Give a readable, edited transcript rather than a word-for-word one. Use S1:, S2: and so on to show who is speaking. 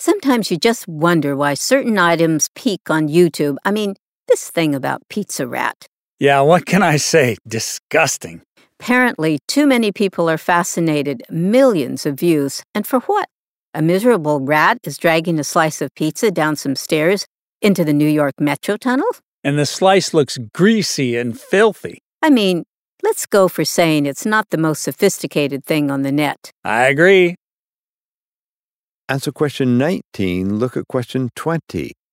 S1: Sometimes you just wonder why certain items peak on YouTube. I mean, this thing about Pizza Rat.
S2: Yeah, what can I say? Disgusting.
S1: Apparently, too many people are fascinated. Millions of views. And for what? A miserable rat is dragging a slice of pizza down some stairs into the New York Metro tunnel?
S2: And the slice looks greasy and filthy.
S1: I mean, let's go for saying it's not the most sophisticated thing on the net.
S2: I agree.
S3: Answer question 19. Look at question 20.